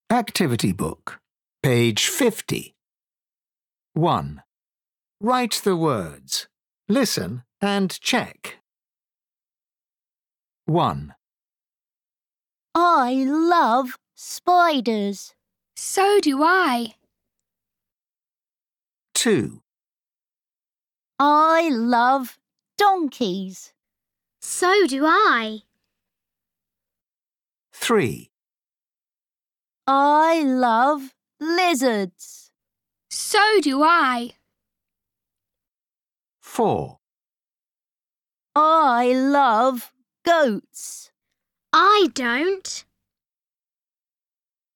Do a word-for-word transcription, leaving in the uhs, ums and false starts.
Activity book, page fifty. one. Write the words. Listen and check. one. I love spiders. So do I. two. I love donkeys. So do I. three. I love lizards. So do I. four. I love goats. I don't.